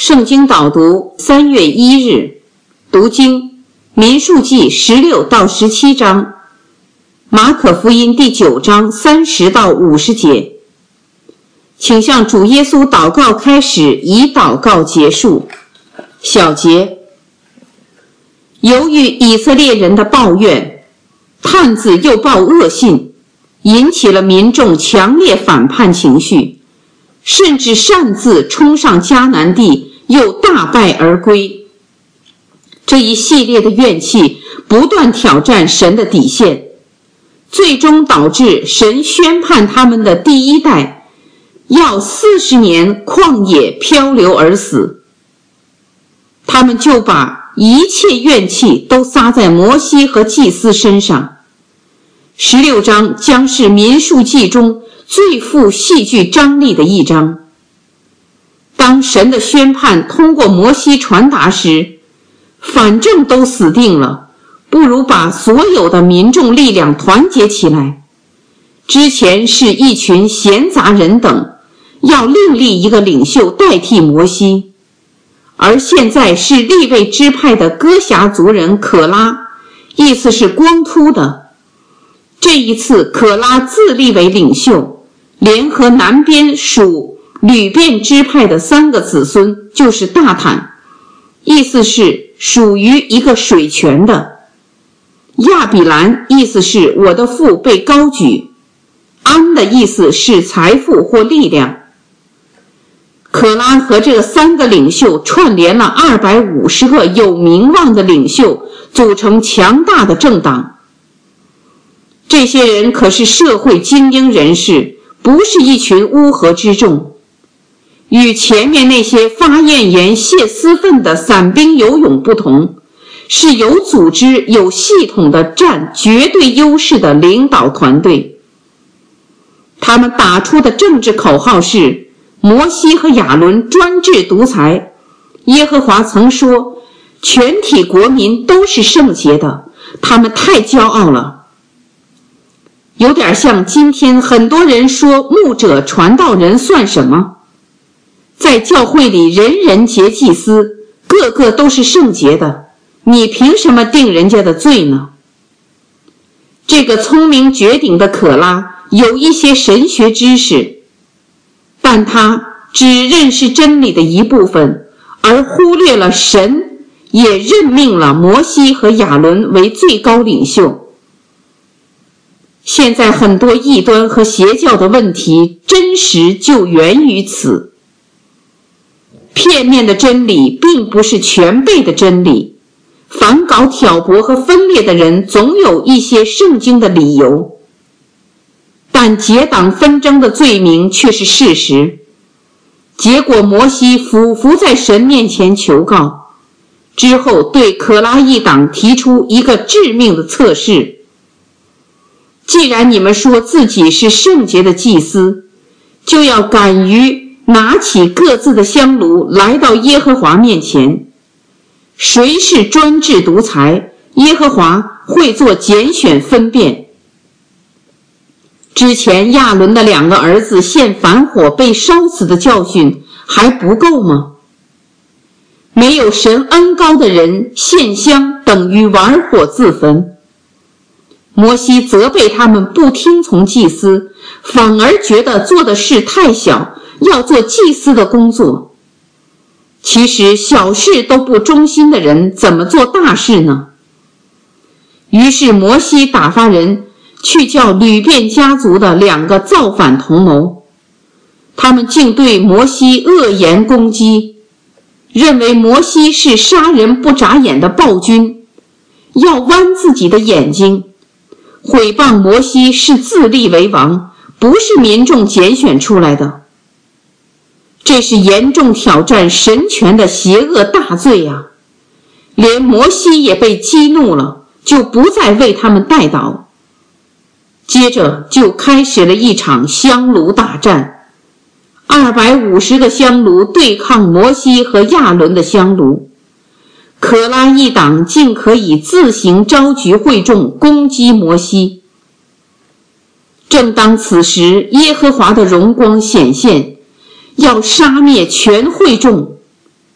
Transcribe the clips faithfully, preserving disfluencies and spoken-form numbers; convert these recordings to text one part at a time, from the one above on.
圣经导读三月一日，读经民数记十六到十七章，马可福音第九章三十到五十节。请向主耶稣祷告开始，以祷告结束。小节，由于以色列人的抱怨，探子又报恶信，引起了民众强烈反叛情绪，甚至擅自冲上迦南地，又大败而归。这一系列的怨气不断挑战神的底线，最终导致神宣判他们的第一代要四十年旷野漂流而死。他们就把一切怨气都撒在摩西和祭司身上。十六章将是民数记中最富戏剧张力的一章。当神的宣判通过摩西传达时，反正都死定了，不如把所有的民众力量团结起来。之前是一群闲杂人等，要另立一个领袖代替摩西，而现在是利未支派的哥辖族人可拉，意思是光秃的。这一次可拉自立为领袖，联合南边属吕遍支派的三个子孙，就是大坦，意思是属于一个水泉的。亚比兰意思是我的父被高举，安的意思是财富或力量。可拉和这三个领袖串联了二百五十个有名望的领袖，组成强大的政党。这些人可是社会精英人士，不是一群乌合之众。与前面那些发怨言泄私愤的散兵游勇不同，是有组织有系统的占绝对优势的领导团队。他们打出的政治口号是摩西和亚伦专制独裁。耶和华曾说，全体国民都是圣洁的，他们太骄傲了。有点像今天很多人说牧者传道人算什么，在教会里人人皆祭司，个个都是圣洁的，你凭什么定人家的罪呢？这个聪明绝顶的可拉有一些神学知识，但他只认识真理的一部分，而忽略了神也任命了摩西和亚伦为最高领袖。现在很多异端和邪教的问题，真实就源于此。片面的真理并不是全备的真理，凡搞挑拨和分裂的人总有一些圣经的理由，但结党纷争的罪名却是事实。结果摩西俯伏在神面前求告，之后对可拉一党提出一个致命的测试。既然你们说自己是圣洁的祭司，就要敢于拿起各自的香炉来到耶和华面前。谁是专制独裁，耶和华会做拣选分辨。之前亚伦的两个儿子献反火被烧死的教训还不够吗？没有神恩膏的人献香等于玩火自焚。摩西责备他们不听从祭司，反而觉得做的事太小，要做祭司的工作。其实小事都不忠心的人怎么做大事呢？于是摩西打发人去叫吕遍家族的两个造反同谋，他们竟对摩西恶言攻击，认为摩西是杀人不眨眼的暴君，要剜自己的眼睛，毁谤摩西是自立为王，不是民众拣选出来的。这是严重挑战神权的邪恶大罪啊！连摩西也被激怒了，就不再为他们代祷。接着就开始了一场香炉大战，二百五十个香炉对抗摩西和亚伦的香炉。可拉一党竟可以自行召集会众攻击摩西。正当此时，耶和华的荣光显现，要杀灭全会众。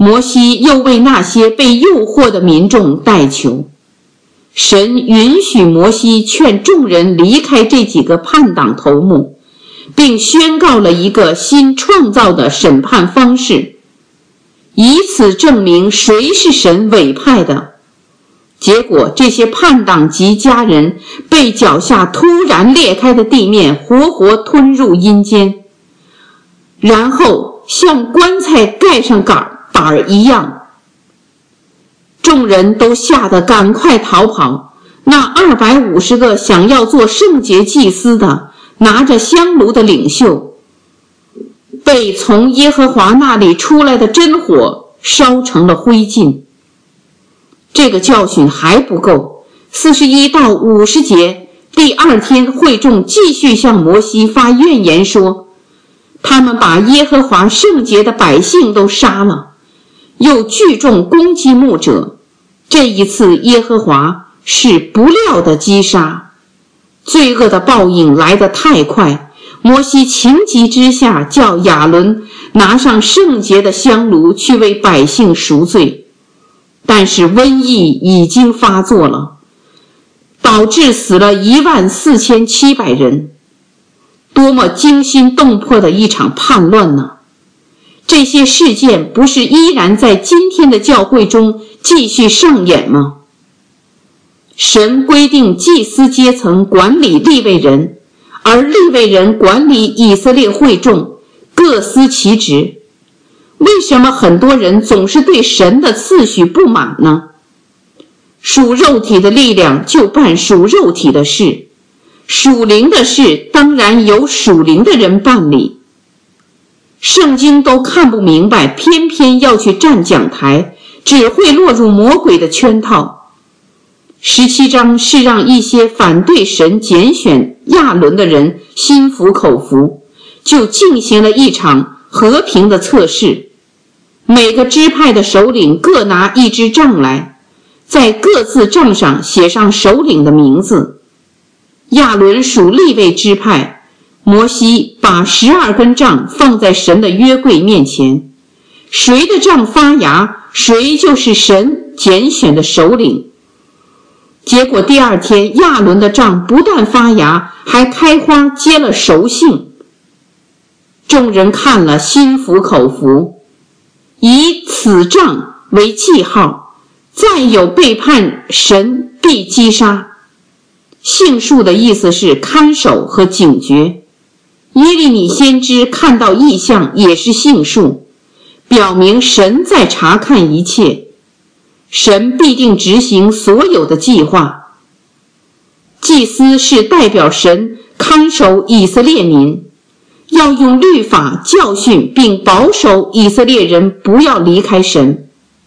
摩西又为那些被诱惑的民众代求。神允许摩西劝众人离开这几个叛党头目，并宣告了一个新创造的审判方式，以此证明谁是神委派的。结果，这些叛党及家人被脚下突然裂开的地面活活吞入阴间，然后像棺材盖上杆板一样，众人都吓得赶快逃跑。那二百五十个想要做圣洁祭司的，拿着香炉的领袖，被从耶和华那里出来的真火烧成了灰烬。这个教训还不够，四十一到五十节，第二天会众继续向摩西发怨言说，他们把耶和华圣洁的百姓都杀了，又聚众攻击牧者。这一次耶和华是不料的击杀，罪恶的报应来得太快。摩西情急之下叫亚伦拿上圣洁的香炉去为百姓赎罪，但是瘟疫已经发作了，导致死了一万四千七百人。多么惊心动魄的一场叛乱呢！这些事件不是依然在今天的教会中继续上演吗？神规定祭司阶层管理利未人，而利未人管理以色列会众，各司其职。为什么很多人总是对神的次序不满呢？属肉体的力量就办属肉体的事，属灵的事当然由属灵的人办理。圣经都看不明白，偏偏要去站讲台，只会落入魔鬼的圈套。十七章是让一些反对神拣选亚伦的人心服口服，就进行了一场和平的测试。每个支派的首领各拿一支杖来，在各自杖上写上首领的名字。亚伦属利未支派，摩西把十二根杖放在神的约柜面前，谁的杖发芽，谁就是神拣选的首领。结果第二天，亚伦的杖不但发芽，还开花结了熟杏。众人看了，心服口服，以此杖为记号，再有背叛神必击杀。杏树的意思是看守和警觉。耶利米先知看到异象也是杏树，表明神在查看一切，神必定执行所有的计划。祭司是代表神看守以色列民，要用律法教训并保守以色列人不要离开神。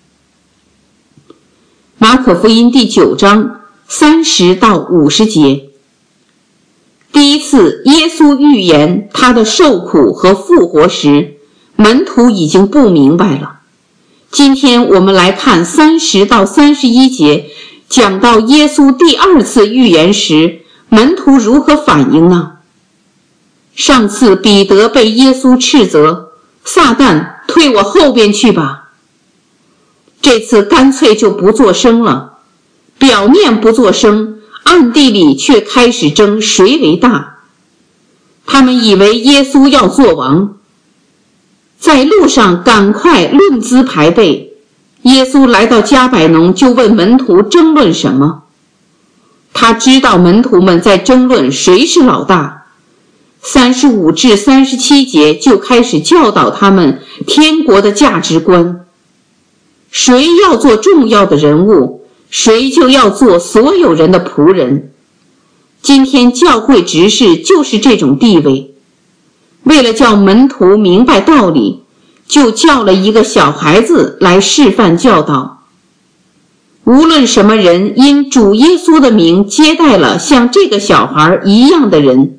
马可福音第九章三十到五十节，第一次耶稣预言他的受苦和复活时，门徒已经不明白了。今天我们来看三十到三十一节，讲到耶稣第二次预言时，门徒如何反应呢？上次彼得被耶稣斥责，撒旦，退我后边去吧。这次干脆就不作声了，表面不作声，暗地里却开始争谁为大。他们以为耶稣要做王，在路上赶快论资排辈。耶稣来到迦百农，就问门徒争论什么。他知道门徒们在争论谁是老大，三十五至三十七节就开始教导他们天国的价值观。谁要做重要的人物，谁就要做所有人的仆人。今天教会执事就是这种地位。为了叫门徒明白道理，就叫了一个小孩子来示范教导。无论什么人因主耶稣的名接待了像这个小孩一样的人，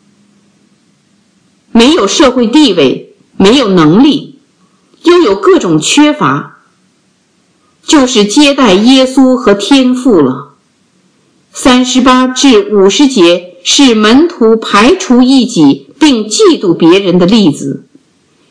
没有社会地位，没有能力，又有各种缺乏，就是接待耶稣和天父了。三十八至五十节是门徒排除异己并嫉妒别人的例子。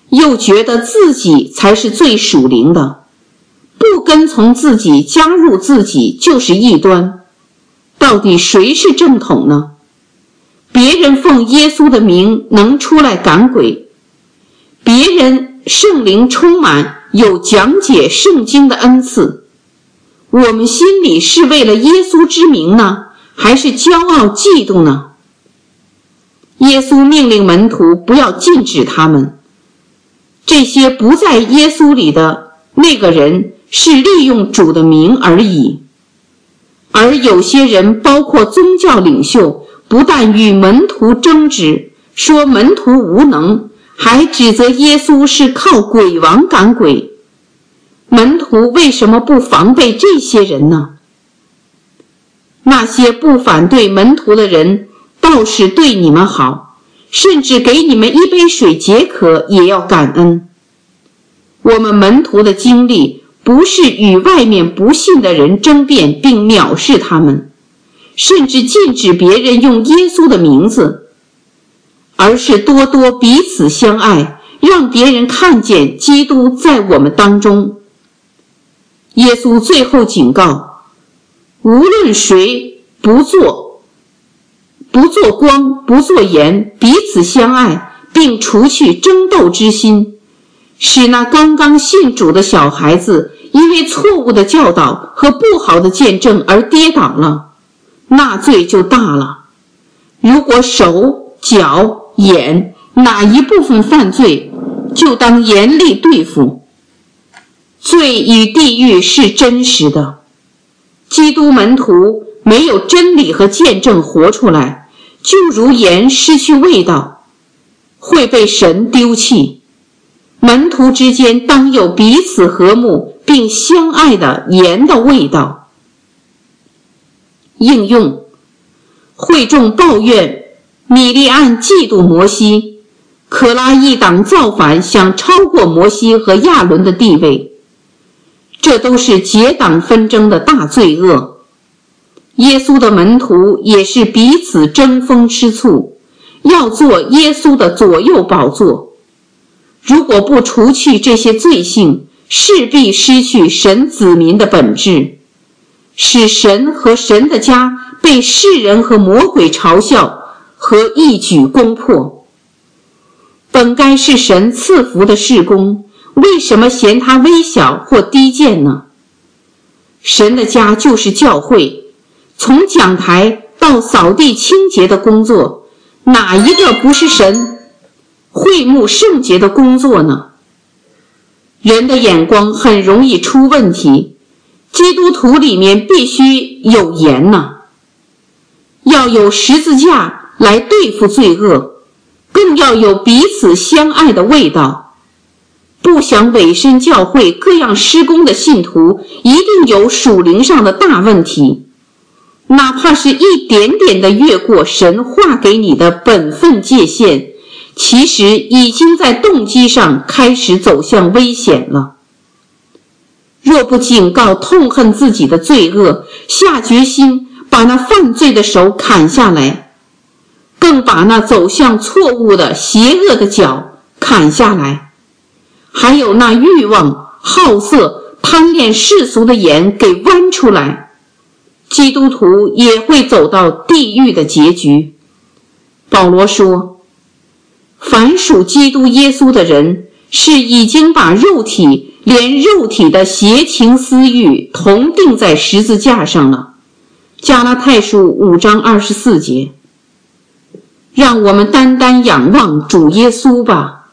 又觉得自己才是最属灵的，不跟从自己，加入自己就是异端。到底谁是正统呢？别人奉耶稣的名能出来赶鬼，别人圣灵充满，有讲解圣经的恩赐，我们心里是为了耶稣之名呢，还是骄傲嫉妒呢？耶稣命令门徒不要禁止他们，这些不在耶稣里的那个人是利用主的名而已。而有些人，包括宗教领袖，不但与门徒争执，说门徒无能，还指责耶稣是靠鬼王赶鬼。门徒为什么不防备这些人呢？那些不反对门徒的人，倒是对你们好，甚至给你们一杯水解渴也要感恩。我们门徒的经历不是与外面不信的人争辩并藐视他们，甚至禁止别人用耶稣的名字，而是多多彼此相爱，让别人看见基督在我们当中。耶稣最后警告，无论谁不做不做光，不做盐，彼此相爱，并除去争斗之心，使那刚刚信主的小孩子因为错误的教导和不好的见证而跌倒了，那罪就大了。如果手、脚、眼哪一部分犯罪，就当严厉对付。罪与地狱是真实的，基督门徒没有真理和见证活出来，就如盐失去味道，会被神丢弃。门徒之间当有彼此和睦并相爱的盐的味道。应用：会众抱怨米利暗嫉妒摩西，可拉一党造反，想超过摩西和亚伦的地位，这都是结党纷争的大罪恶。耶稣的门徒也是彼此争风吃醋，要做耶稣的左右宝座。如果不除去这些罪性，势必失去神子民的本质，使神和神的家被世人和魔鬼嘲笑和一举攻破。本该是神赐福的事工，为什么嫌它微小或低贱呢？神的家就是教会，从讲台到扫地清洁的工作，哪一个不是神会幕圣洁的工作呢？人的眼光很容易出问题，基督徒里面必须有盐呢，要有十字架来对付罪恶，更要有彼此相爱的味道。不想委身教会各样施工的信徒，一定有属灵上的大问题，哪怕是一点点的越过神划给你的本分界限，其实已经在动机上开始走向危险了。若不警告痛恨自己的罪恶，下决心把那犯罪的手砍下来，更把那走向错误的邪恶的脚砍下来，还有那欲望、好色、贪恋世俗的眼给剜出来，基督徒也会走到地狱的结局。保罗说，凡属基督耶稣的人，是已经把肉体连肉体的邪情私欲同定在十字架上了。加拉太书五章二十四节。让我们单单仰望主耶稣吧。